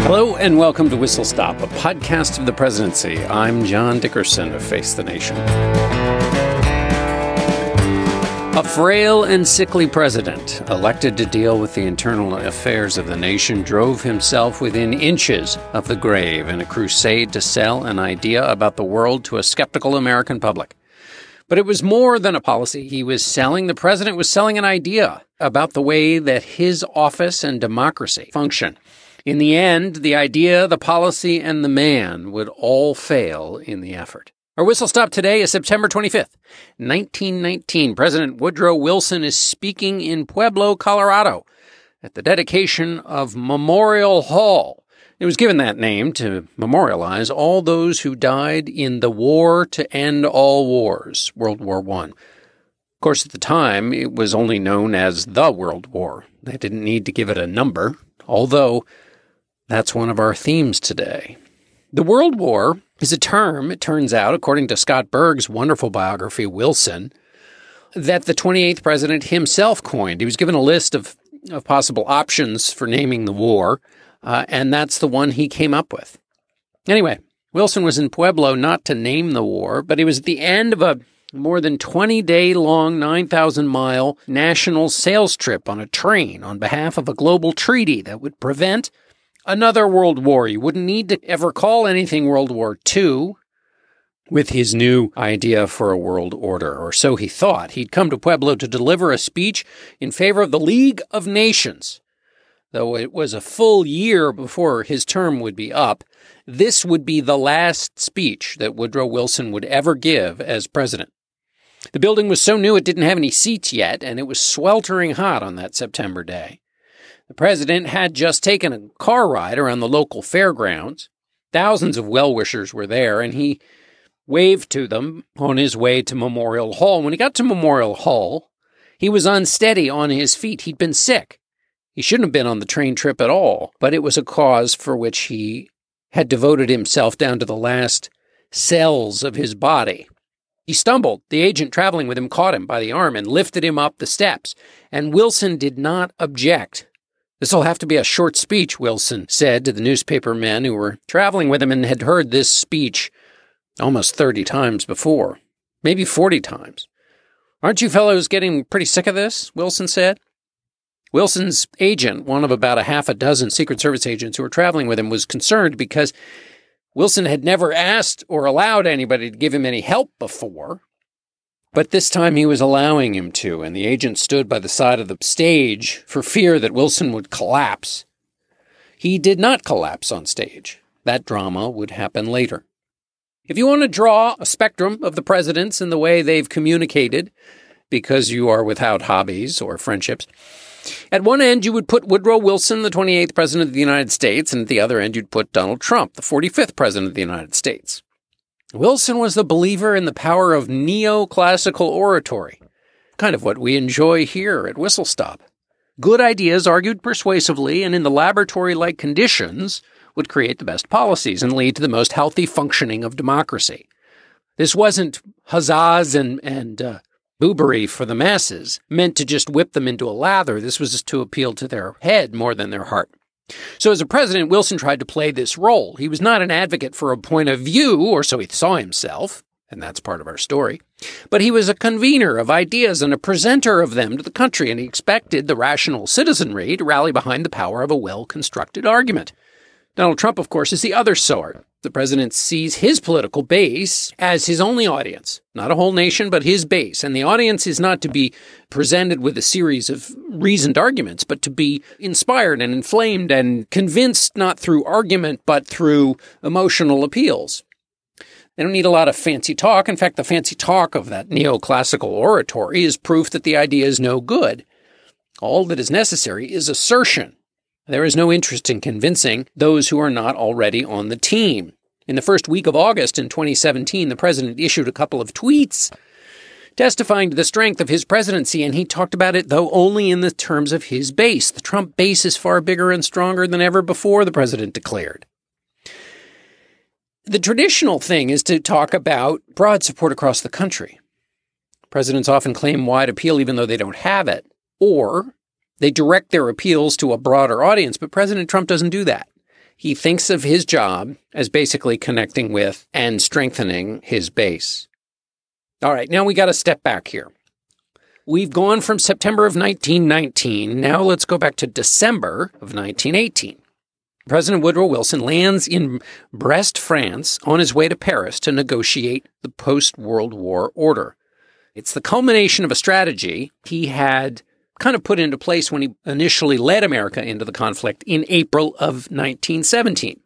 Hello and welcome to Whistle Stop, a podcast of the presidency. I'm John Dickerson of Face the Nation. A frail and sickly president, elected to deal with the internal affairs of the nation, drove himself within inches of the grave in a crusade to sell an idea about the world to a skeptical American public. But it was more than a policy he was selling. The president was selling an idea about the way that his office and democracy function. In the end, the idea, the policy, and the man would all fail in the effort. Our whistle stop today is September 25th, 1919. President Woodrow Wilson is speaking in Pueblo, Colorado, at the dedication of Memorial Hall. It was given that name to memorialize all those who died in the war to end all wars, World War I. Of course, at the time, it was only known as the World War. They didn't need to give it a number, although that's one of our themes today. The World War is a term, it turns out, according to Scott Berg's wonderful biography, Wilson, that the 28th president himself coined. He was given a list of possible options for naming the war, and that's the one he came up with. Anyway, Wilson was in Pueblo not to name the war, but he was at the end of a more than 20-day-long, 9,000-mile national sales trip on a train on behalf of a global treaty that would prevent another world war. You wouldn't need to ever call anything World War II with his new idea for a world order, or so he thought. He'd come to Pueblo to deliver a speech in favor of the League of Nations. Though it was a full year before his term would be up, this would be the last speech that Woodrow Wilson would ever give as president. The building was so new it didn't have any seats yet, and it was sweltering hot on that September day. The president had just taken a car ride around the local fairgrounds. Thousands of well-wishers were there, and he waved to them on his way to Memorial Hall. When he got to Memorial Hall, he was unsteady on his feet. He'd been sick. He shouldn't have been on the train trip at all, but it was a cause for which he had devoted himself down to the last cells of his body. He stumbled. The agent traveling with him caught him by the arm and lifted him up the steps, and Wilson did not object. "This'll have to be a short speech," Wilson said to the newspaper men who were traveling with him and had heard this speech almost 30 times before, maybe 40 times. "Aren't you fellows getting pretty sick of this?" Wilson said. Wilson's agent, one of about a half a dozen Secret Service agents who were traveling with him, was concerned because Wilson had never asked or allowed anybody to give him any help before. But this time he was allowing him to, and the agent stood by the side of the stage for fear that Wilson would collapse. He did not collapse on stage. That drama would happen later. If you want to draw a spectrum of the presidents and the way they've communicated, because you are without hobbies or friendships, at one end you would put Woodrow Wilson, the 28th president of the United States, and at the other end you'd put Donald Trump, the 45th president of the United States. Wilson was the believer in the power of neoclassical oratory, kind of what we enjoy here at Whistle Stop. Good ideas argued persuasively and in the laboratory-like conditions would create the best policies and lead to the most healthy functioning of democracy. This wasn't huzzas and boobery for the masses, meant to just whip them into a lather. This was just to appeal to their head more than their heart. So as a president, Wilson tried to play this role. He was not an advocate for a point of view, or so he saw himself, and that's part of our story. But he was a convener of ideas and a presenter of them to the country, and he expected the rational citizenry to rally behind the power of a well-constructed argument. Donald Trump, of course, is the other sort. The president sees his political base as his only audience, not a whole nation, but his base. And the audience is not to be presented with a series of reasoned arguments, but to be inspired and inflamed and convinced not through argument, but through emotional appeals. They don't need a lot of fancy talk. In fact, the fancy talk of that neoclassical oratory is proof that the idea is no good. All that is necessary is assertion. There is no interest in convincing those who are not already on the team. In the first week of August in 2017, the president issued a couple of tweets testifying to the strength of his presidency, and he talked about it, though only in the terms of his base. The Trump base is far bigger and stronger than ever before, the president declared. The traditional thing is to talk about broad support across the country. Presidents often claim wide appeal even though they don't have it, or they direct their appeals to a broader audience, but President Trump doesn't do that. He thinks of his job as basically connecting with and strengthening his base. All right, now we got to step back here. We've gone from September of 1919. Now let's go back to December of 1918. President Woodrow Wilson lands in Brest, France, on his way to Paris to negotiate the post-World War order. It's the culmination of a strategy he had kind of put into place when he initially led America into the conflict in April of 1917.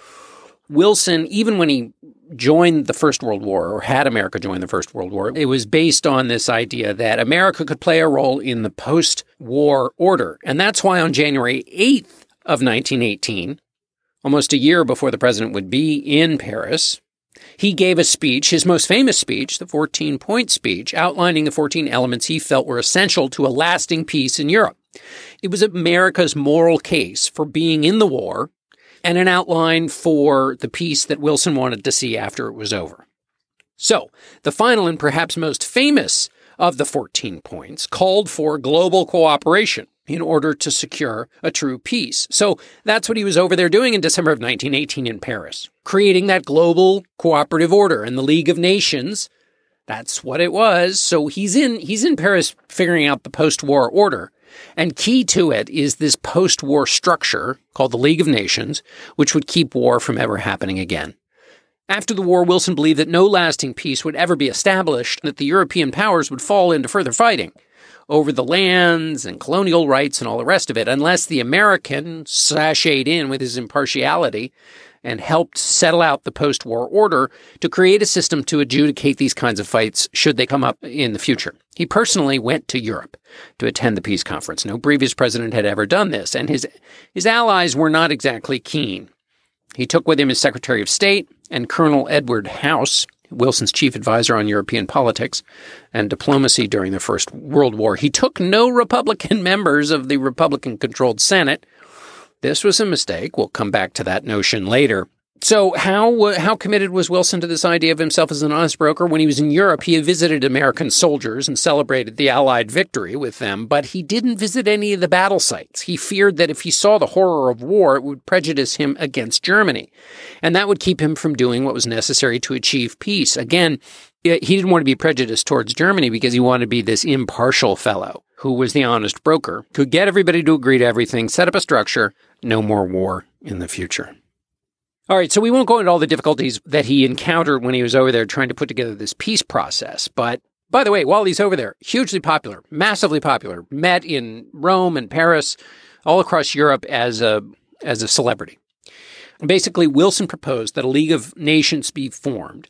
Wilson, even when he joined the First World War, or had America join the First World War, it was based on this idea that America could play a role in the post-war order. And that's why on January 8th of 1918, almost a year before the president would be in Paris, he gave a speech, his most famous speech, the 14-point speech, outlining the 14 elements he felt were essential to a lasting peace in Europe. It was America's moral case for being in the war and an outline for the peace that Wilson wanted to see after it was over. So, the final and perhaps most famous of the 14 points called for global cooperation in order to secure a true peace. So that's what he was over there doing in December of 1918 in Paris, creating that global cooperative order and the League of Nations. That's what it was. So he's in Paris figuring out the post-war order. And key to it is this post-war structure called the League of Nations, which would keep war from ever happening again. After the war, Wilson believed that no lasting peace would ever be established, and that the European powers would fall into further fighting over the lands and colonial rights and all the rest of it, unless the American sashayed in with his impartiality and helped settle out the post-war order to create a system to adjudicate these kinds of fights should they come up in the future. He personally went to Europe to attend the peace conference. No previous president had ever done this, and his allies were not exactly keen. He took with him his Secretary of State and Colonel Edward House, Wilson's chief advisor on European politics and diplomacy during the First World War. He took no Republican members of the Republican-controlled Senate. This was a mistake. We'll come back to that notion later. So how committed was Wilson to this idea of himself as an honest broker? When he was in Europe, he had visited American soldiers and celebrated the Allied victory with them, but he didn't visit any of the battle sites. He feared that if he saw the horror of war, it would prejudice him against Germany, and that would keep him from doing what was necessary to achieve peace. Again, he didn't want to be prejudiced towards Germany because he wanted to be this impartial fellow who was the honest broker, could get everybody to agree to everything, set up a structure, no more war in the future. All right, so we won't go into all the difficulties that he encountered when he was over there trying to put together this peace process. But by the way, while he's over there, hugely popular, massively popular, met in Rome and Paris, all across Europe as a celebrity. And basically, Wilson proposed that a League of Nations be formed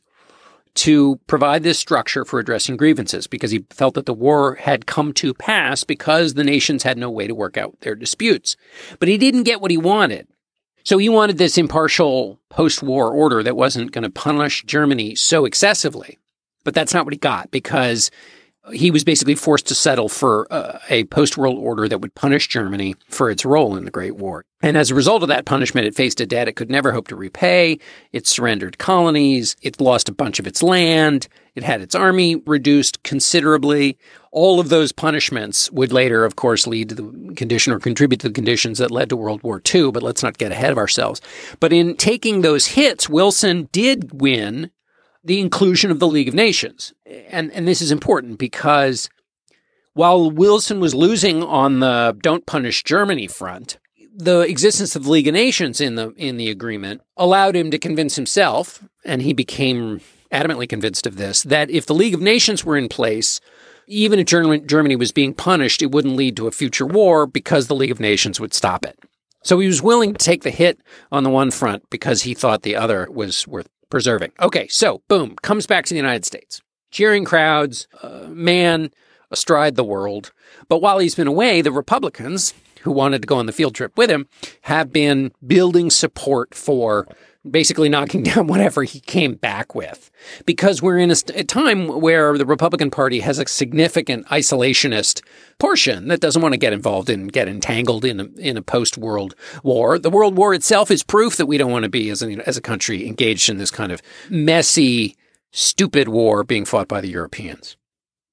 to provide this structure for addressing grievances because he felt that the war had come to pass because the nations had no way to work out their disputes. But he didn't get what he wanted. So he wanted this impartial post-war order that wasn't going to punish Germany so excessively. But that's not what he got because he was basically forced to settle for a post-world order that would punish Germany for its role in the Great War. And as a result of that punishment, it faced a debt it could never hope to repay. It surrendered colonies. It lost a bunch of its land. It had its army reduced considerably. All of those punishments would later, of course, lead to the condition or contribute to the conditions that led to World War II, but let's not get ahead of ourselves. But in taking those hits, Wilson did win the inclusion of the League of Nations. And this is important because while Wilson was losing on the don't punish Germany front, the existence of the League of Nations in the agreement allowed him to convince himself, and he became adamantly convinced of this, that if the League of Nations were in place, even if Germany was being punished, it wouldn't lead to a future war because the League of Nations would stop it. So he was willing to take the hit on the one front because he thought the other was worth preserving. Okay, so boom, comes back to the United States. Cheering crowds, man astride the world. But while he's been away, the Republicans, who wanted to go on the field trip with him, have been building support for basically knocking down whatever he came back with. Because we're in a time where the Republican Party has a significant isolationist portion that doesn't want to get involved and get entangled in a post-world war. The World War itself is proof that we don't want to be, as a country, engaged in this kind of messy, stupid war being fought by the Europeans.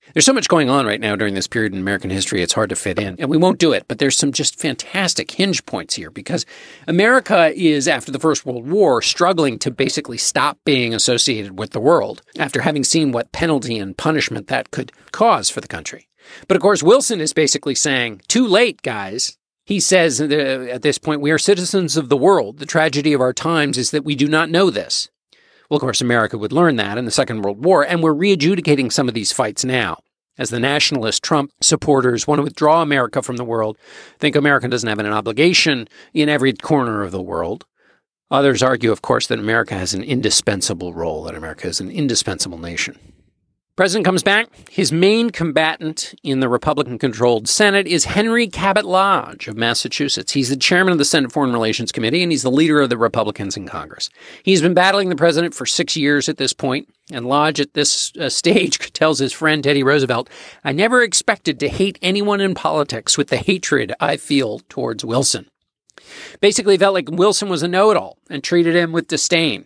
There's so much going on right now during this period in American history, it's hard to fit in. And we won't do it, but there's some just fantastic hinge points here because America is, after the First World War, struggling to basically stop being associated with the world after having seen what penalty and punishment that could cause for the country. But of course, Wilson is basically saying, too late, guys. He says at this point, we are citizens of the world. The tragedy of our times is that we do not know this. Well, of course, America would learn that in the Second World War, and we're re-adjudicating some of these fights now. As the nationalist Trump supporters want to withdraw America from the world, think America doesn't have an obligation in every corner of the world. Others argue, of course, that America has an indispensable role, that America is an indispensable nation. President comes back. His main combatant in the Republican-controlled Senate is Henry Cabot Lodge of Massachusetts. He's the chairman of the Senate Foreign Relations Committee, and he's the leader of the Republicans in Congress. He's been battling the president for 6 years at this point, and Lodge at this stage tells his friend Teddy Roosevelt, I never expected to hate anyone in politics with the hatred I feel towards Wilson. Basically felt like Wilson was a know-it-all and treated him with disdain.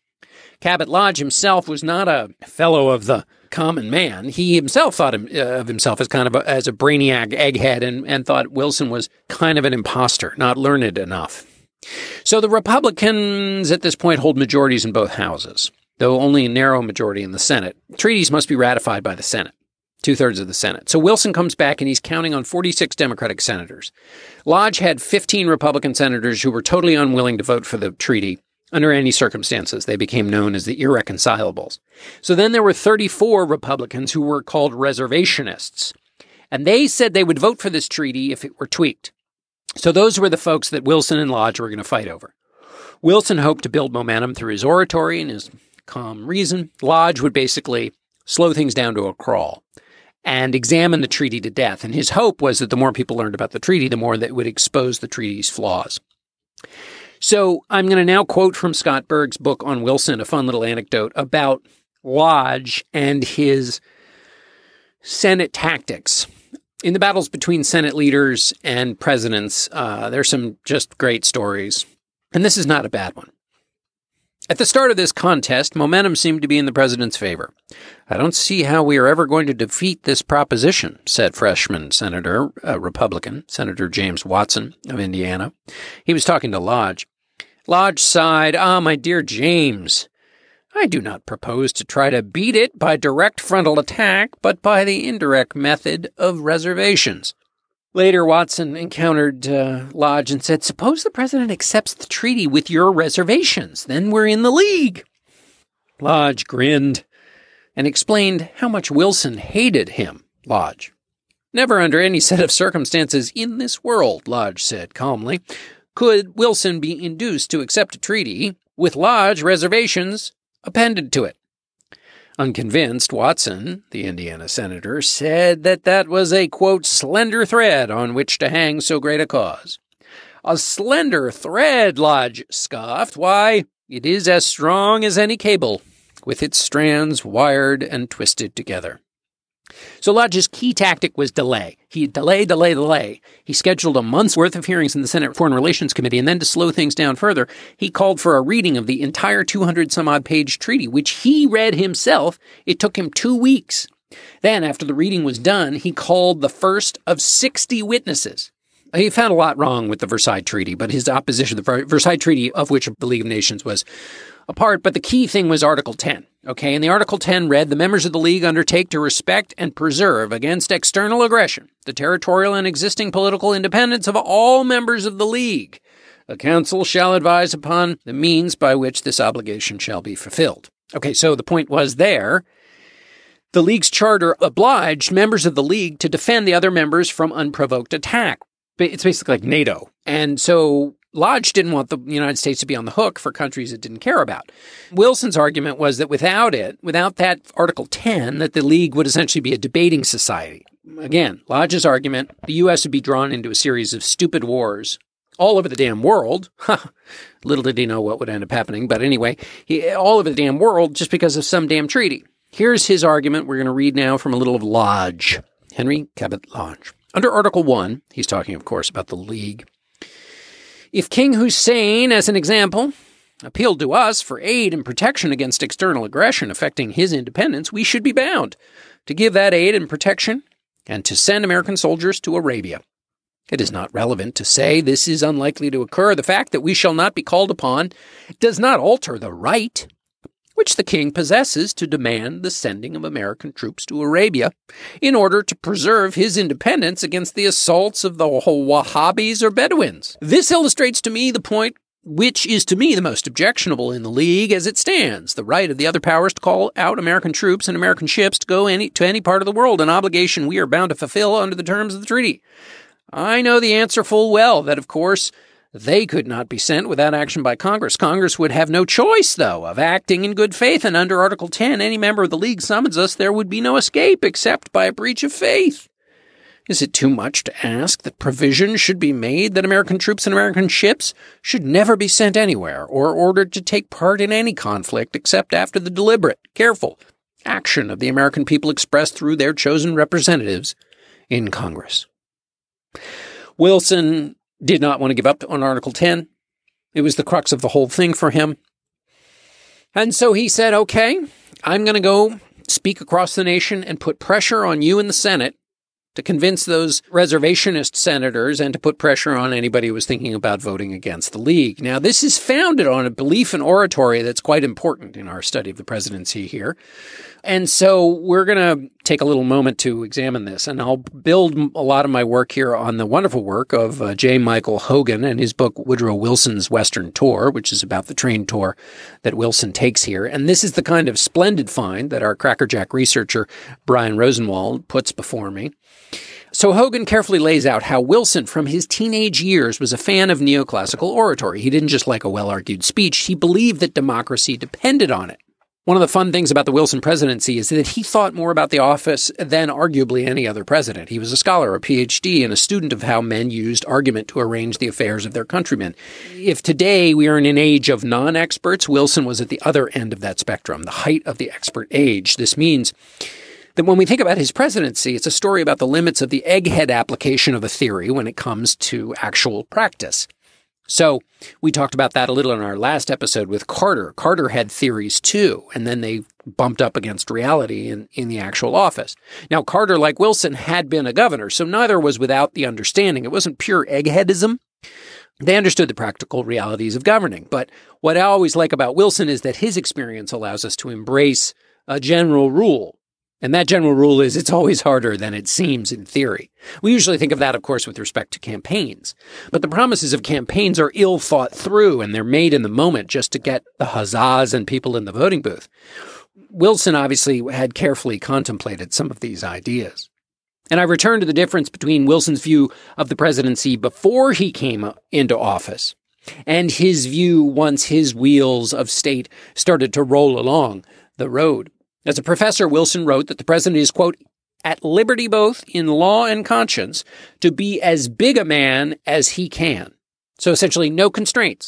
Cabot Lodge himself was not a fellow of the common man. He himself thought of himself as kind of as a brainiac egghead and thought Wilson was kind of an imposter, not learned enough. So the Republicans at this point hold majorities in both houses, though only a narrow majority in the Senate. Treaties must be ratified by the Senate, 2/3 of the Senate. So Wilson comes back and he's counting on 46 Democratic senators. Lodge had 15 Republican senators who were totally unwilling to vote for the treaty. Under any circumstances, they became known as the irreconcilables. So then there were 34 Republicans who were called reservationists, and they said they would vote for this treaty if it were tweaked. So those were the folks that Wilson and Lodge were going to fight over. Wilson hoped to build momentum through his oratory and his calm reason. Lodge would basically slow things down to a crawl and examine the treaty to death. And his hope was that the more people learned about the treaty, the more that it would expose the treaty's flaws. So I'm going to now quote from Scott Berg's book on Wilson, a fun little anecdote about Lodge and his Senate tactics. In the battles between Senate leaders and presidents, there's some just great stories. And this is not a bad one. At the start of this contest, momentum seemed to be in the president's favor. I don't see how we are ever going to defeat this proposition, said freshman Senator, Republican, Senator James Watson of Indiana. He was talking to Lodge. Lodge sighed, my dear James, I do not propose to try to beat it by direct frontal attack, but by the indirect method of reservations. Later, Watson encountered Lodge and said, suppose the president accepts the treaty with your reservations. Then we're in the league. Lodge grinned and explained how much Wilson hated him, Lodge. Never under any set of circumstances in this world, Lodge said calmly, could Wilson be induced to accept a treaty with Lodge reservations appended to it. Unconvinced, Watson, the Indiana senator, said that was a, quote, slender thread on which to hang so great a cause. A slender thread, Lodge scoffed. Why, it is as strong as any cable, with its strands wired and twisted together. So Lodge's key tactic was delay. He delay. He scheduled a month's worth of hearings in the Senate Foreign Relations Committee, and then to slow things down further, he called for a reading of the entire 200-some-odd page treaty, which he read himself. It took him 2 weeks. Then, after the reading was done, he called the first of 60 witnesses. He found a lot wrong with the Versailles Treaty, but his opposition, the Versailles Treaty, of which the League of Nations was a part, but the key thing was Article 10. Okay, and the Article 10 read, the members of the League undertake to respect and preserve against external aggression the territorial and existing political independence of all members of the League. The Council shall advise upon the means by which this obligation shall be fulfilled. Okay, so the point was there, the League's charter obliged members of the League to defend the other members from unprovoked attack. It's basically like NATO. And so Lodge didn't want the United States to be on the hook for countries it didn't care about. Wilson's argument was that without that Article 10, that the League would essentially be a debating society. Again, Lodge's argument, the U.S. would be drawn into a series of stupid wars all over the damn world. Little did he know what would end up happening. But anyway, all over the damn world just because of some damn treaty. Here's his argument. We're going to read now from a little of Lodge. Henry Cabot Lodge. Under Article 1, he's talking, of course, about the League. If King Hussein, as an example, appealed to us for aid and protection against external aggression affecting his independence, we should be bound to give that aid and protection and to send American soldiers to Arabia. It is not relevant to say this is unlikely to occur. The fact that we shall not be called upon does not alter the right which the king possesses to demand the sending of American troops to Arabia in order to preserve his independence against the assaults of the Wahhabis or Bedouins. This illustrates to me the point which is to me the most objectionable in the League as it stands, the right of the other powers to call out American troops and American ships to go to any part of the world, an obligation we are bound to fulfill under the terms of the treaty. I know the answer full well, that of course they could not be sent without action by Congress. Congress would have no choice, though, of acting in good faith, and under Article 10, any member of the League summons us, there would be no escape except by a breach of faith. Is it too much to ask that provision should be made that American troops and American ships should never be sent anywhere or ordered to take part in any conflict except after the deliberate, careful action of the American people expressed through their chosen representatives in Congress? Wilson did not want to give up on Article 10. It was the crux of the whole thing for him. And so he said, okay, I'm going to go speak across the nation and put pressure on you in the Senate to convince those reservationist senators and to put pressure on anybody who was thinking about voting against the League. Now, this is founded on a belief in oratory that's quite important in our study of the presidency here. And so we're going to take a little moment to examine this, and I'll build a lot of my work here on the wonderful work of J. Michael Hogan and his book Woodrow Wilson's Western Tour, which is about the train tour that Wilson takes here. And this is the kind of splendid find that our crackerjack researcher Brian Rosenwald puts before me. So Hogan carefully lays out how Wilson, from his teenage years, was a fan of neoclassical oratory. He didn't just like a well-argued speech. He believed that democracy depended on it. One of the fun things about the Wilson presidency is that he thought more about the office than arguably any other president. He was a scholar, a PhD, and a student of how men used argument to arrange the affairs of their countrymen. If today we are in an age of non-experts, Wilson was at the other end of that spectrum, the height of the expert age. This means that when we think about his presidency, it's a story about the limits of the egghead application of a theory when it comes to actual practice. So we talked about that a little in our last episode with Carter. Carter had theories too, and then they bumped up against reality in the actual office. Now, Carter, like Wilson, had been a governor, so neither was without the understanding. It wasn't pure eggheadism. They understood the practical realities of governing. But what I always like about Wilson is that his experience allows us to embrace a general rule. And that general rule is it's always harder than it seems in theory. We usually think of that, of course, with respect to campaigns. But the promises of campaigns are ill thought through, and they're made in the moment just to get the huzzas and people in the voting booth. Wilson obviously had carefully contemplated some of these ideas. And I return to the difference between Wilson's view of the presidency before he came into office and his view once his wheels of state started to roll along the road. As a professor, Wilson wrote that the president is, quote, at liberty both in law and conscience to be as big a man as he can. So essentially no constraints.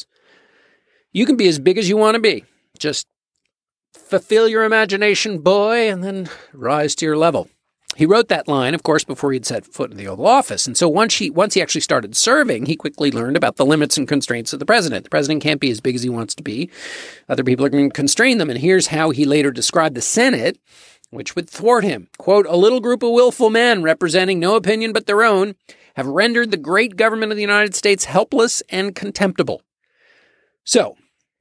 You can be as big as you want to be. Just fulfill your imagination, boy, and then rise to your level. He wrote that line, of course, before he'd set foot in the Oval Office. And so once he actually started serving, he quickly learned about the limits and constraints of the president. The president can't be as big as he wants to be. Other people are going to constrain them. And here's how he later described the Senate, which would thwart him. Quote, a little group of willful men representing no opinion but their own have rendered the great government of the United States helpless and contemptible. So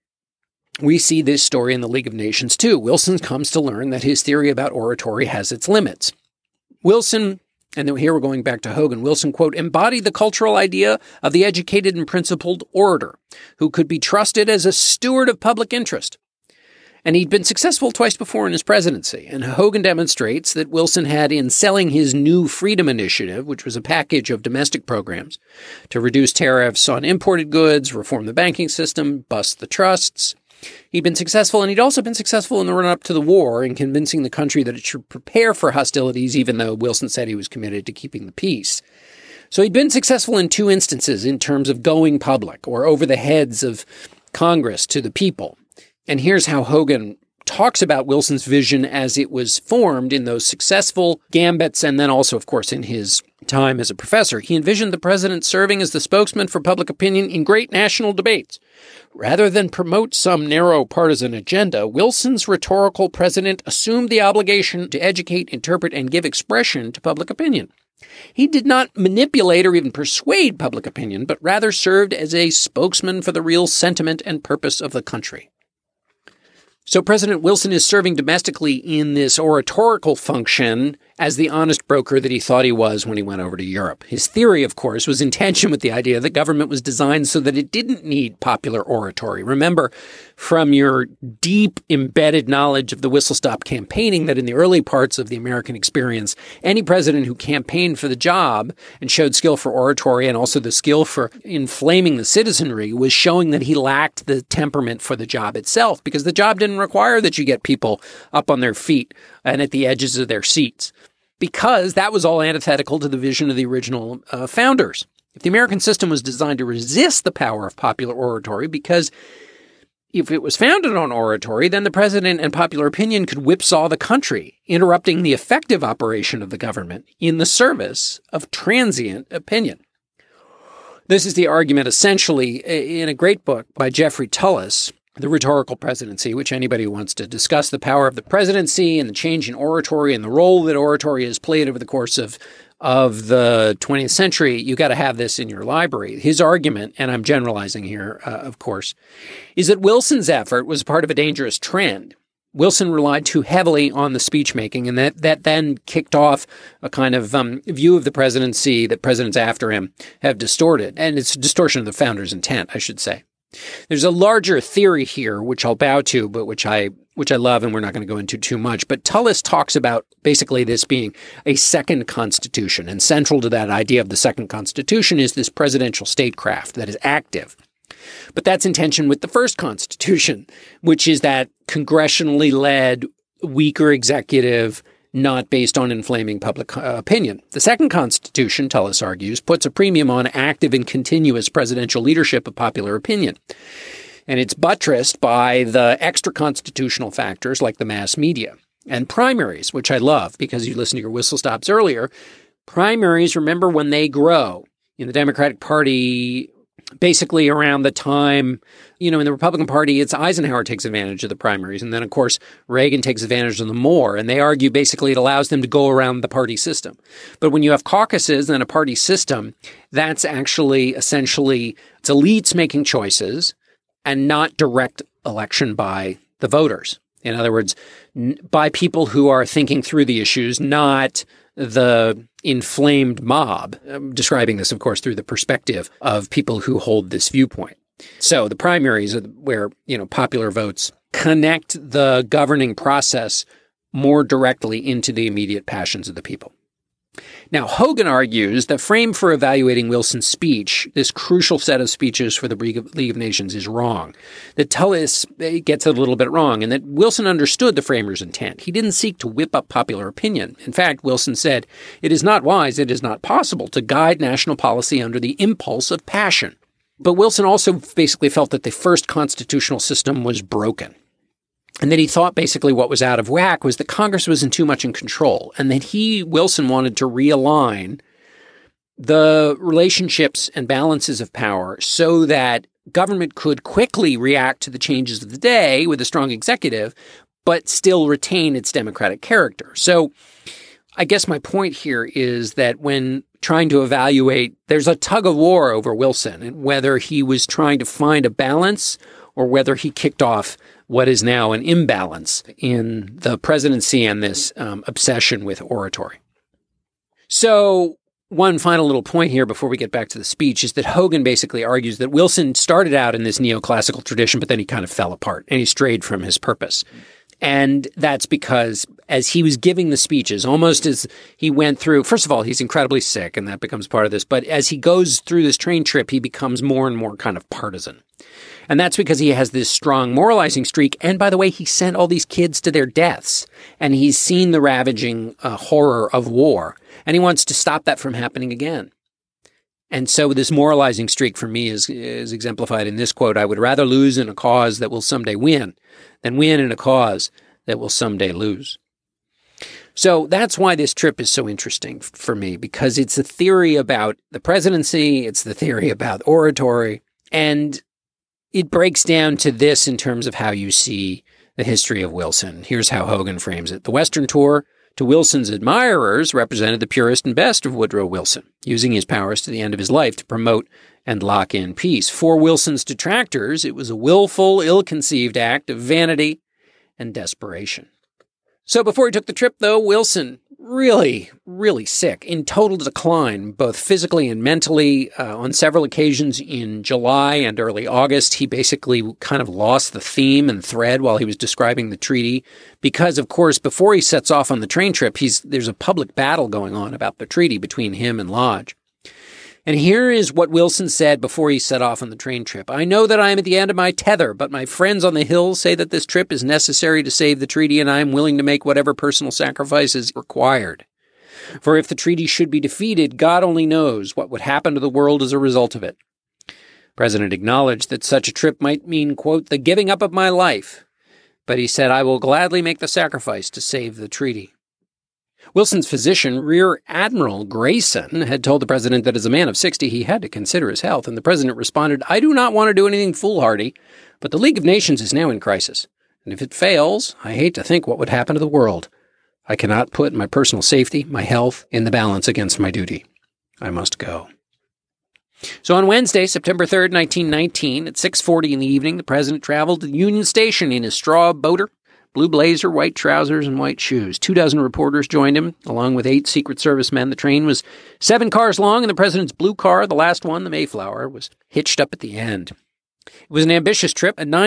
we see this story in the League of Nations, too. Wilson comes to learn that his theory about oratory has its limits. Wilson, and here we're going back to Hogan, Wilson, quote, embodied the cultural idea of the educated and principled orator who could be trusted as a steward of public interest. And he'd been successful twice before in his presidency. And Hogan demonstrates that Wilson had in selling his New Freedom Initiative, which was a package of domestic programs to reduce tariffs on imported goods, reform the banking system, bust the trusts. He'd been successful, and he'd also been successful in the run-up to the war in convincing the country that it should prepare for hostilities, even though Wilson said he was committed to keeping the peace. So he'd been successful in two instances in terms of going public or over the heads of Congress to the people. And here's how Hogan talks about Wilson's vision as it was formed in those successful gambits and then also, of course, in his time as a professor, he envisioned the president serving as the spokesman for public opinion in great national debates. Rather than promote some narrow partisan agenda, Wilson's rhetorical president assumed the obligation to educate, interpret, and give expression to public opinion. He did not manipulate or even persuade public opinion, but rather served as a spokesman for the real sentiment and purpose of the country. So President Wilson is serving domestically in this oratorical function as the honest broker that he thought he was when he went over to Europe. His theory, of course, was in tension with the idea that government was designed so that it didn't need popular oratory. Remember from your deep embedded knowledge of the whistle-stop campaigning that in the early parts of the American experience, any president who campaigned for the job and showed skill for oratory and also the skill for inflaming the citizenry was showing that he lacked the temperament for the job itself, because the job didn't require that you get people up on their feet and at the edges of their seats, because that was all antithetical to the vision of the original founders. If the American system was designed to resist the power of popular oratory, because if it was founded on oratory, then the president and popular opinion could whipsaw the country, interrupting the effective operation of the government in the service of transient opinion. This is the argument essentially in a great book by Jeffrey Tullis, The Rhetorical Presidency, which anybody who wants to discuss the power of the presidency and the change in oratory and the role that oratory has played over the course of the 20th century, you got to have this in your library. His argument, and I'm generalizing here, of course, is that Wilson's effort was part of a dangerous trend. Wilson relied too heavily on the speech-making, and that then kicked off a kind of view of the presidency that presidents after him have distorted. And it's a distortion of the founder's intent, I should say. There's a larger theory here, which I'll bow to, but which I love, and we're not going to go into too much. But Tullis talks about basically this being a second constitution, and central to that idea of the second constitution is this presidential statecraft that is active. But that's in tension with the first constitution, which is that congressionally led, weaker executive, not based on inflaming public opinion. The second constitution, Tullis argues, puts a premium on active and continuous presidential leadership of popular opinion. And it's buttressed by the extra-constitutional factors like the mass media and primaries, which I love because you listened to your whistle stops earlier. Primaries, remember when they grow in the Democratic Party, basically around the time, in the Republican Party, it's Eisenhower takes advantage of the primaries. And then, of course, Reagan takes advantage of them more. And they argue basically it allows them to go around the party system. But when you have caucuses and a party system, that's actually essentially it's elites making choices and not direct election by the voters. In other words, by people who are thinking through the issues, not the inflamed mob. I'm describing this, of course, through the perspective of people who hold this viewpoint. So the primaries are where, popular votes connect the governing process more directly into the immediate passions of the people. Now, Hogan argues the frame for evaluating Wilson's speech, this crucial set of speeches for the League of Nations, is wrong. That Tullis gets it a little bit wrong, and that Wilson understood the framers' intent. He didn't seek to whip up popular opinion. In fact, Wilson said, "It is not wise, it is not possible to guide national policy under the impulse of passion." But Wilson also basically felt that the first constitutional system was broken. And that he thought basically what was out of whack was that Congress wasn't too much in control, and that Wilson wanted to realign the relationships and balances of power so that government could quickly react to the changes of the day with a strong executive, but still retain its democratic character. So I guess my point here is that when trying to evaluate, there's a tug of war over Wilson and whether he was trying to find a balance or whether he kicked off what is now an imbalance in the presidency and this obsession with oratory. So one final little point here before we get back to the speech is that Hogan basically argues that Wilson started out in this neoclassical tradition, but then he kind of fell apart and he strayed from his purpose. And that's because as he was giving the speeches, almost as he went through, first of all, he's incredibly sick and that becomes part of this. But as he goes through this train trip, he becomes more and more kind of partisan. And that's because he has this strong moralizing streak. And by the way, he sent all these kids to their deaths. And he's seen the ravaging horror of war. And he wants to stop that from happening again. And so this moralizing streak for me is exemplified in this quote: "I would rather lose in a cause that will someday win than win in a cause that will someday lose." So that's why this trip is so interesting for me, because it's a theory about the presidency, it's the theory about oratory, and it breaks down to this in terms of how you see the history of Wilson. Here's how Hogan frames it. The Western tour to Wilson's admirers represented the purest and best of Woodrow Wilson, using his powers to the end of his life to promote and lock in peace. For Wilson's detractors, it was a willful, ill-conceived act of vanity and desperation. So before he took the trip, though, Wilson really, really sick, in total decline, both physically and mentally. On several occasions in July and early August, he basically kind of lost the theme and thread while he was describing the treaty. Because, of course, before he sets off on the train trip, there's a public battle going on about the treaty between him and Lodge. And here is what Wilson said before he set off on the train trip. I know that I am at the end of my tether, but my friends on the Hill say that this trip is necessary to save the treaty, and I am willing to make whatever personal sacrifice is required. For if the treaty should be defeated, God only knows what would happen to the world as a result of it. The President acknowledged that such a trip might mean, quote, the giving up of my life. But he said, I will gladly make the sacrifice to save the treaty. Wilson's physician, Rear Admiral Grayson, had told the president that as a man of 60, he had to consider his health, and the president responded, I do not want to do anything foolhardy, but the League of Nations is now in crisis, and if it fails, I hate to think what would happen to the world. I cannot put my personal safety, my health, in the balance against my duty. I must go. So on Wednesday, September 3rd, 1919, at 6:40 in the evening, the president traveled to Union Station in his straw boater, blue blazer, white trousers, and white shoes. 24 reporters joined him, along with 8 Secret Service men. The train was 7 cars long, and the president's blue car, the last one, the Mayflower, was hitched up at the end. It was an ambitious trip, at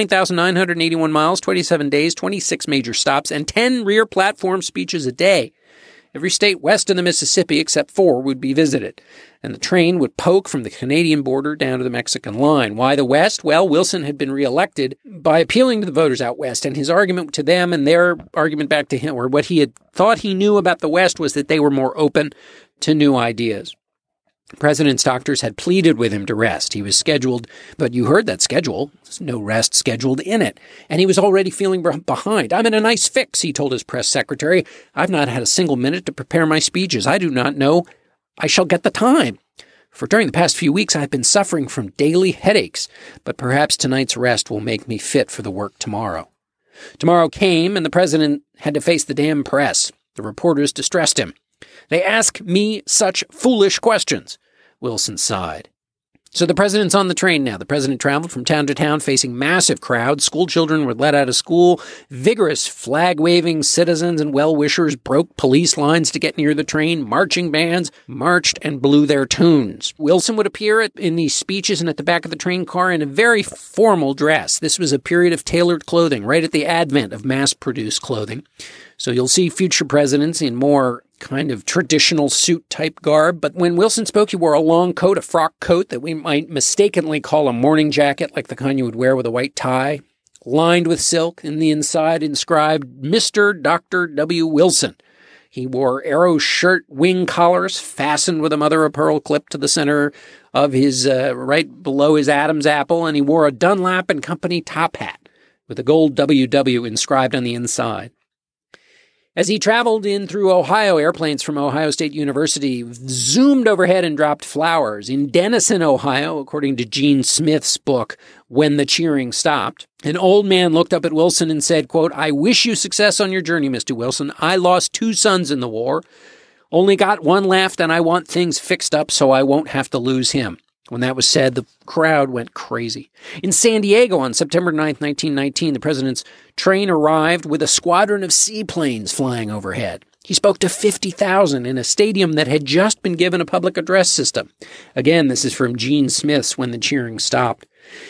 9,981 miles, 27 days, 26 major stops, and 10 rear platform speeches a day. Every state west of the Mississippi, except 4, would be visited, and the train would poke from the Canadian border down to the Mexican line. Why the West? Well, Wilson had been reelected by appealing to the voters out west, and his argument to them and their argument back to him, or what he had thought he knew about the West, was that they were more open to new ideas. The president's doctors had pleaded with him to rest. He was scheduled, but you heard that schedule. There's no rest scheduled in it. And he was already feeling behind. I'm in a nice fix, he told his press secretary. I've not had a single minute to prepare my speeches. I do not know I shall get the time. For during the past few weeks, I've been suffering from daily headaches, but perhaps tonight's rest will make me fit for the work tomorrow. Tomorrow came, and the president had to face the damn press. The reporters distressed him. They ask me such foolish questions, Wilson sighed. So the president's on the train now. The president traveled from town to town facing massive crowds. School children were let out of school. Vigorous flag-waving citizens and well-wishers broke police lines to get near the train. Marching bands marched and blew their tunes. Wilson would appear in these speeches and at the back of the train car in a very formal dress. This was a period of tailored clothing, right at the advent of mass-produced clothing. So you'll see future presidents in more kind of traditional suit-type garb. But when Wilson spoke, he wore a long coat, a frock coat that we might mistakenly call a morning jacket, like the kind you would wear with a white tie, lined with silk, and the inside inscribed, Mr. Dr. W. Wilson. He wore arrow shirt wing collars fastened with a mother-of-pearl clip to the center of his, right below his Adam's apple, and he wore a Dunlap and Company top hat with a gold WW inscribed on the inside. As he traveled in through Ohio, airplanes from Ohio State University zoomed overhead and dropped flowers. In Denison, Ohio, according to Gene Smith's book, When the Cheering Stopped, an old man looked up at Wilson and said, quote, I wish you success on your journey, Mr. Wilson. I lost 2 sons in the war. Only got 1 left, and I want things fixed up so I won't have to lose him. When that was said, the crowd went crazy. In San Diego on September 9th, 1919, the president's train arrived with a squadron of seaplanes flying overhead. He spoke to 50,000 in a stadium that had just been given a public address system. Again, this is from Gene Smith's When the Cheering Stopped.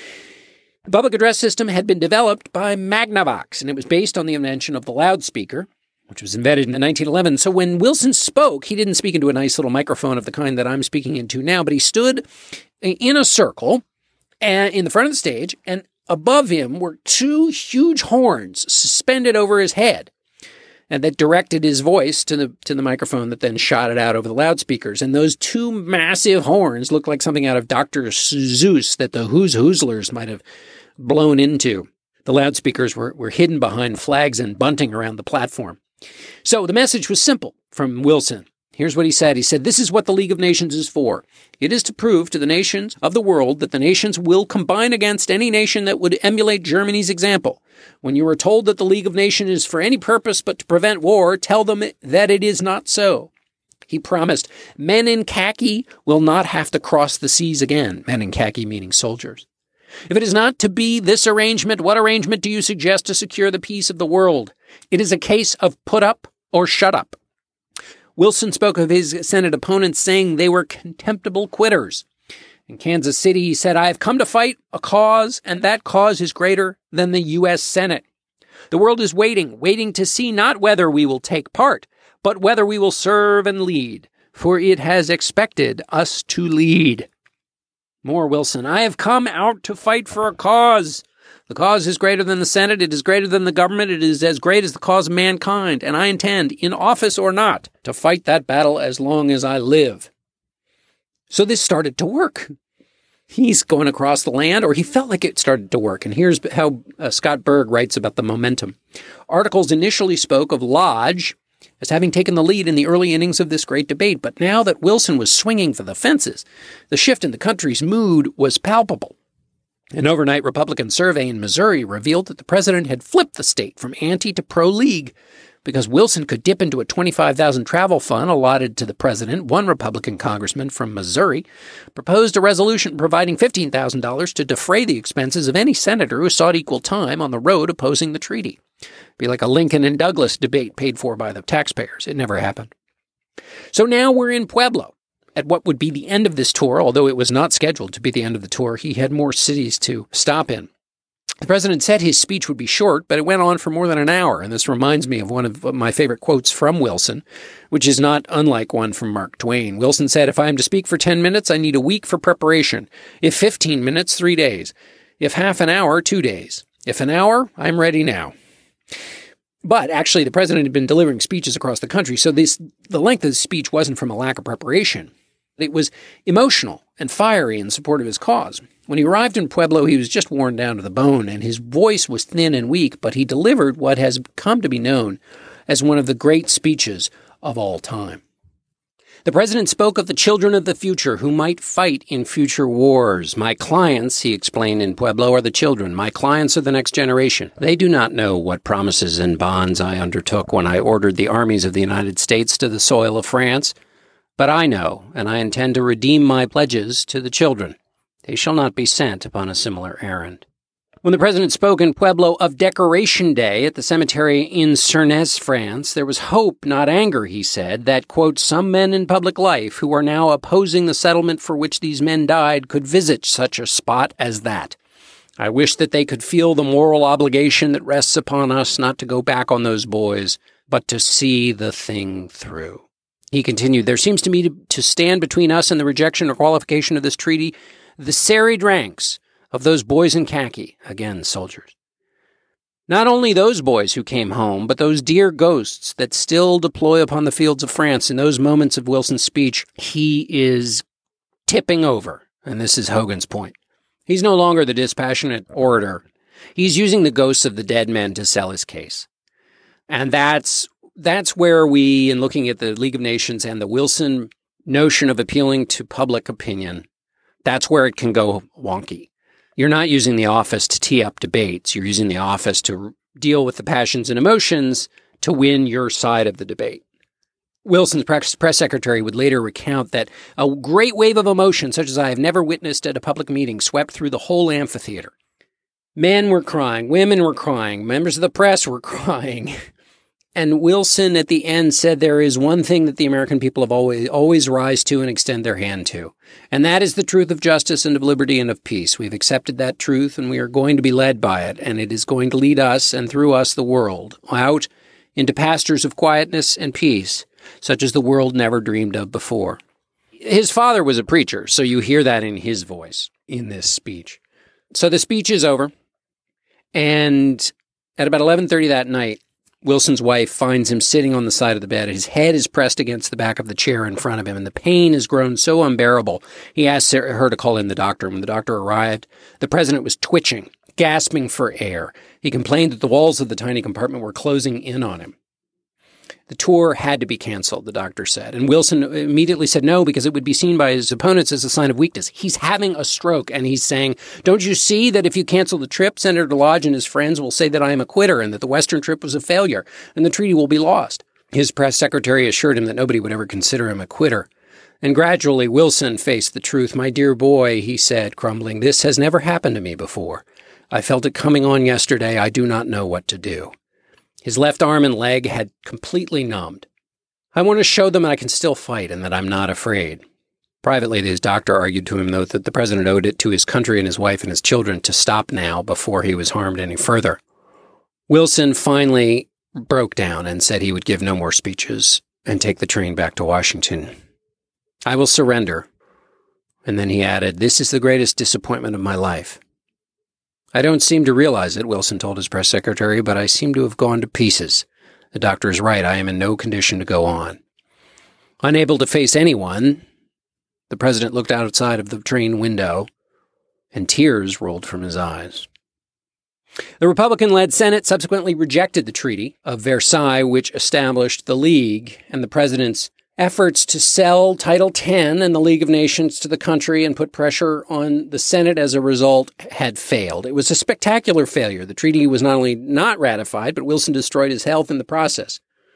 The public address system had been developed by Magnavox, and it was based on the invention of the loudspeaker, which was invented in 1911. So when Wilson spoke, he didn't speak into a nice little microphone of the kind that I'm speaking into now, but he stood in a circle in the front of the stage, and above him were 2 huge horns suspended over his head, and that directed his voice to the microphone that then shot it out over the loudspeakers. And those 2 massive horns looked like something out of Dr. Seuss that the Who's Whoozlers might have blown into. The loudspeakers were hidden behind flags and bunting around the platform. So the message was simple from Wilson. Here's what he said. He said, "This is what the League of Nations is for. It is to prove to the nations of the world that the nations will combine against any nation that would emulate Germany's example. When you are told that the League of Nations is for any purpose but to prevent war, tell them that it is not so." He promised, men in khaki will not have to cross the seas again. Men in khaki meaning soldiers. "If it is not to be this arrangement, what arrangement do you suggest to secure the peace of the world? It is a case of put up or shut up." Wilson spoke of his Senate opponents, saying they were contemptible quitters. In Kansas City, he said, "I have come to fight a cause, and that cause is greater than the U.S. Senate. The world is waiting to see not whether we will take part, but whether we will serve and lead, for it has expected us to lead." More Wilson, "I have come out to fight for a cause. The cause is greater than the Senate. It is greater than the government. It is as great as the cause of mankind. And I intend, in office or not, to fight that battle as long as I live." So this started to work. He's going across the land, or he felt like it started to work. And here's how Scott Berg writes about the momentum. Articles initially spoke of Lodge as having taken the lead in the early innings of this great debate. But now that Wilson was swinging for the fences, the shift in the country's mood was palpable. An overnight Republican survey in Missouri revealed that the president had flipped the state from anti to pro-league because Wilson could dip into a $25,000 travel fund allotted to the president. One Republican congressman from Missouri proposed a resolution providing $15,000 to defray the expenses of any senator who sought equal time on the road opposing the treaty. It'd be like a Lincoln and Douglas debate paid for by the taxpayers. It never happened. So now we're in Pueblo. At what would be the end of this tour, although it was not scheduled to be the end of the tour, he had more cities to stop in. The president said his speech would be short, but it went on for more than an hour, and this reminds me of one of my favorite quotes from Wilson, which is not unlike one from Mark Twain. Wilson said, "If I am to speak for 10 minutes, I need a week for preparation. If 15 minutes, 3 days. If half an hour, 2 days. If an hour, I'm ready now." But actually, the president had been delivering speeches across the country, so the length of the speech wasn't from a lack of preparation. It was emotional and fiery in support of his cause. When he arrived in Pueblo, he was just worn down to the bone, and his voice was thin and weak, but he delivered what has come to be known as one of the great speeches of all time. The president spoke of the children of the future who might fight in future wars. "My clients," he explained in Pueblo, "are the children. My clients are the next generation. They do not know what promises and bonds I undertook when I ordered the armies of the United States to the soil of France. But I know, and I intend to redeem my pledges to the children. They shall not be sent upon a similar errand." When the president spoke in Pueblo of Decoration Day at the cemetery in Cernez, France, there was hope, not anger, he said, that, quote, "some men in public life who are now opposing the settlement for which these men died could visit such a spot as that. I wish that they could feel the moral obligation that rests upon us not to go back on those boys, but to see the thing through." He continued, "There seems to me to stand between us and the rejection or qualification of this treaty the serried ranks of those boys in khaki," again, soldiers. "Not only those boys who came home, but those dear ghosts that still deploy upon the fields of France." In those moments of Wilson's speech, he is tipping over, and this is Hogan's point. He's no longer the dispassionate orator. He's using the ghosts of the dead men to sell his case. And that's where we, in looking at the League of Nations and the Wilson notion of appealing to public opinion, that's where it can go wonky. You're not using the office to tee up debates. You're using the office to deal with the passions and emotions to win your side of the debate. Wilson's press secretary would later recount that a great wave of emotion, such as I have never witnessed at a public meeting, swept through the whole amphitheater. Men were crying, women were crying, members of the press were crying. And Wilson at the end said there is one thing that the American people have always rise to and extend their hand to. And that is the truth of justice and of liberty and of peace. We've accepted that truth and we are going to be led by it. And it is going to lead us and through us the world out into pastures of quietness and peace, such as the world never dreamed of before. His father was a preacher, so you hear that in his voice in this speech. So the speech is over. And at about 11:30 that night, Wilson's wife finds him sitting on the side of the bed. His head is pressed against the back of the chair in front of him, and the pain has grown so unbearable. He asks her to call in the doctor. When the doctor arrived, the president was twitching, gasping for air. He complained that the walls of the tiny compartment were closing in on him. The tour had to be canceled, the doctor said. And Wilson immediately said no, because it would be seen by his opponents as a sign of weakness. He's having a stroke, and he's saying, don't you see that if you cancel the trip, Senator Lodge and his friends will say that I am a quitter and that the Western trip was a failure, and the treaty will be lost. His press secretary assured him that nobody would ever consider him a quitter. And gradually, Wilson faced the truth. My dear boy, he said, crumbling, this has never happened to me before. I felt it coming on yesterday. I do not know what to do. His left arm and leg had completely numbed. I want to show them that I can still fight and that I'm not afraid. Privately, his doctor argued to him, though, that the president owed it to his country and his wife and his children to stop now before he was harmed any further. Wilson finally broke down and said he would give no more speeches and take the train back to Washington. I will surrender. And then he added, this is the greatest disappointment of my life. I don't seem to realize it, Wilson told his press secretary, but I seem to have gone to pieces. The doctor is right. I am in no condition to go on. Unable to face anyone, the president looked outside of the train window, and tears rolled from his eyes. The Republican-led Senate subsequently rejected the Treaty of Versailles, which established the League, and the president's efforts to sell Title X and the League of Nations to the country and put pressure on the Senate as a result had failed. It was a spectacular failure. The treaty was not only not ratified, but Wilson destroyed his health in the process.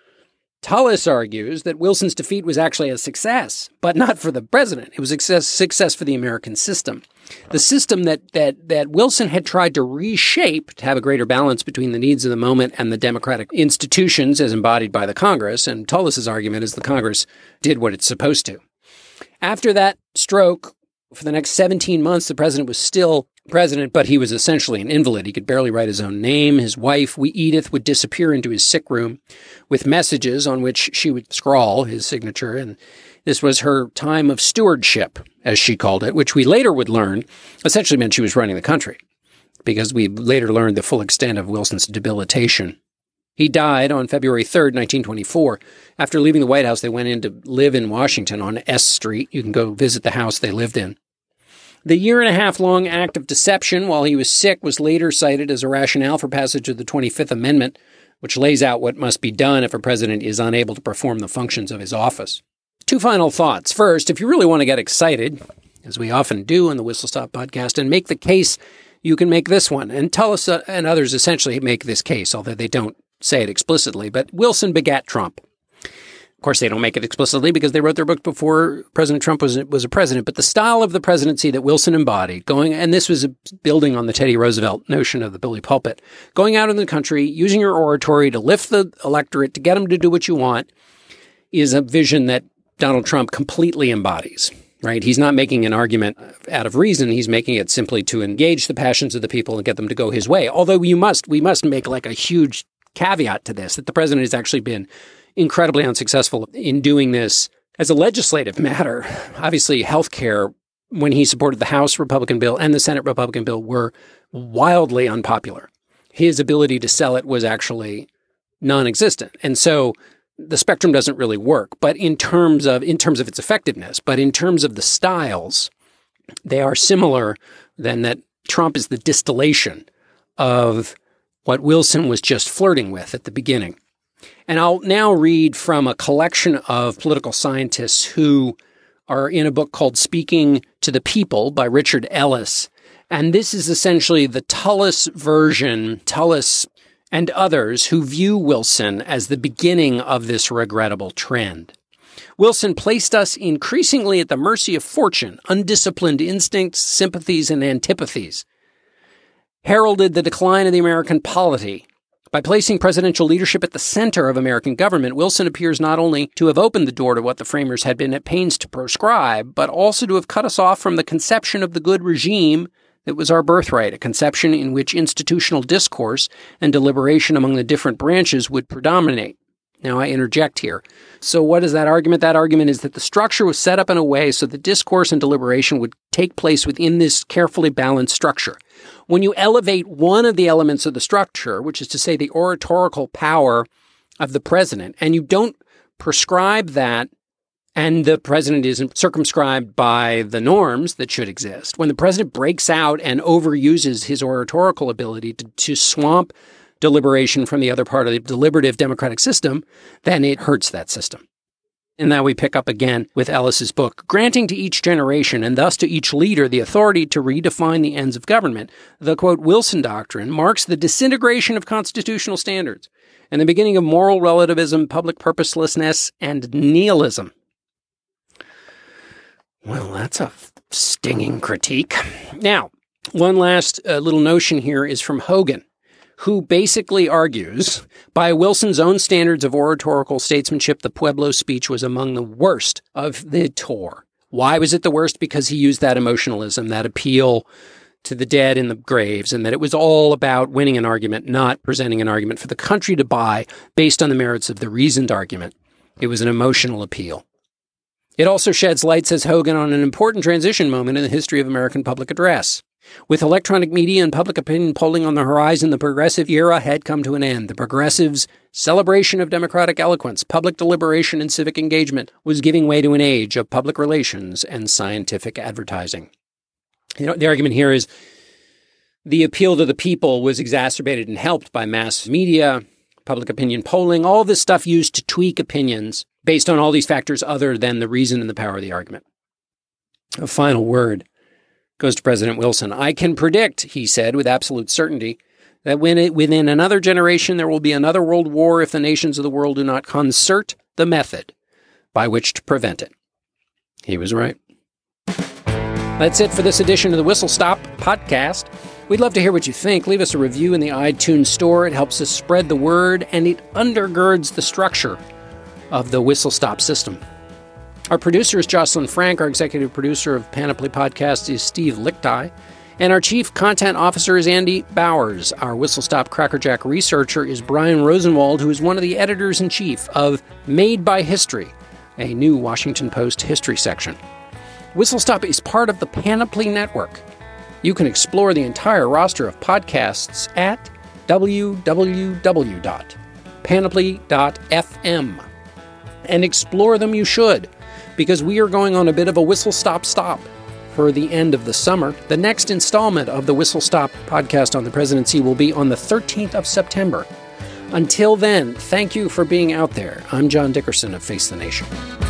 Tullis argues that Wilson's defeat was actually a success, but not for the president. It was a success for the American system. The system that Wilson had tried to reshape to have a greater balance between the needs of the moment and the democratic institutions as embodied by the Congress. And Tullis's argument is the Congress did what it's supposed to. After that stroke, for the next 17 months, the president was still president, but he was essentially an invalid. He could barely write his own name. His wife, Edith, would disappear into his sick room with messages on which she would scrawl his signature. And this was her time of stewardship, as she called it, which we later would learn essentially meant she was running the country, because we later learned the full extent of Wilson's debilitation. He died on February 3rd, 1924. After leaving the White House, they went in to live in Washington on S Street. You can go visit the house they lived in. The year-and-a-half-long act of deception while he was sick was later cited as a rationale for passage of the 25th Amendment, which lays out what must be done if a president is unable to perform the functions of his office. Two final thoughts. First, if you really want to get excited, as we often do on the Whistle Stop podcast, and make the case, you can make this one. And Tullis and others essentially make this case, although they don't say it explicitly. But Wilson begat Trump. Of course, they don't make it explicitly because they wrote their book before President Trump was a president. But the style of the presidency that Wilson embodied, and this was building on the Teddy Roosevelt notion of the bully pulpit, going out in the country, using your oratory to lift the electorate, to get them to do what you want, is a vision that Donald Trump completely embodies, right? He's not making an argument out of reason. He's making it simply to engage the passions of the people and get them to go his way. Although we must make like a huge caveat to this, that the president has actually been incredibly unsuccessful in doing this as a legislative matter. Obviously, healthcare, when he supported the House Republican bill and the Senate Republican bill, were wildly unpopular. His ability to sell it was actually non-existent. And so the spectrum doesn't really work, but in terms of its effectiveness, but in terms of the styles, they are similar. Then that Trump is the distillation of what Wilson was just flirting with at the beginning. And I'll now read from a collection of political scientists who are in a book called Speaking to the People by Richard Ellis. And this is essentially the Tullis version, Tullis and others who view Wilson as the beginning of this regrettable trend. Wilson placed us increasingly at the mercy of fortune, undisciplined instincts, sympathies, and antipathies, heralded the decline of the American polity. By placing presidential leadership at the center of American government, Wilson appears not only to have opened the door to what the framers had been at pains to proscribe, but also to have cut us off from the conception of the good regime that was our birthright, a conception in which institutional discourse and deliberation among the different branches would predominate. Now, I interject here. So what is that argument? That argument is that the structure was set up in a way so that discourse and deliberation would take place within this carefully balanced structure. When you elevate one of the elements of the structure, which is to say the oratorical power of the president, and you don't prescribe that, and the president isn't circumscribed by the norms that should exist, when the president breaks out and overuses his oratorical ability to swamp deliberation from the other part of the deliberative democratic system, then it hurts that system. And now we pick up again with Ellis's book. Granting to each generation, and thus to each leader, the authority to redefine the ends of government, the, quote, Wilson Doctrine marks the disintegration of constitutional standards and the beginning of moral relativism, public purposelessness, and nihilism. Well, that's a stinging critique. Now, one last little notion here is from Hogan, who basically argues, by Wilson's own standards of oratorical statesmanship, the Pueblo speech was among the worst of the tour. Why was it the worst? Because he used that emotionalism, that appeal to the dead in the graves, and that it was all about winning an argument, not presenting an argument for the country to buy based on the merits of the reasoned argument. It was an emotional appeal. It also sheds light, says Hogan, on an important transition moment in the history of American public address. With electronic media and public opinion polling on the horizon, the progressive era had come to an end. The progressives' celebration of democratic eloquence, public deliberation, and civic engagement was giving way to an age of public relations and scientific advertising. You know, the argument here is the appeal to the people was exacerbated and helped by mass media, public opinion polling, all this stuff used to tweak opinions based on all these factors other than the reason and the power of the argument. A final word goes to President Wilson. I can predict, he said with absolute certainty, that within another generation there will be another world war if the nations of the world do not concert the method by which to prevent it. He was right. That's it for this edition of the Whistle Stop podcast. We'd love to hear what you think. Leave us a review in the iTunes store. It helps us spread the word, and it undergirds the structure of the Whistle Stop system. Our producer is Jocelyn Frank. Our executive producer of Panoply Podcast is Steve Lichtai. And our chief content officer is Andy Bowers. Our Whistle Stop Crackerjack researcher is Brian Rosenwald, who is one of the editors-in-chief of Made by History, a new Washington Post history section. Whistle Stop is part of the Panoply Network. You can explore the entire roster of podcasts at www.panoply.fm. And explore them you should, because we are going on a bit of a Whistle Stop for the end of the summer. The next installment of the Whistle Stop podcast on the presidency will be on the 13th of September. Until then, thank you for being out there. I'm John Dickerson of Face the Nation.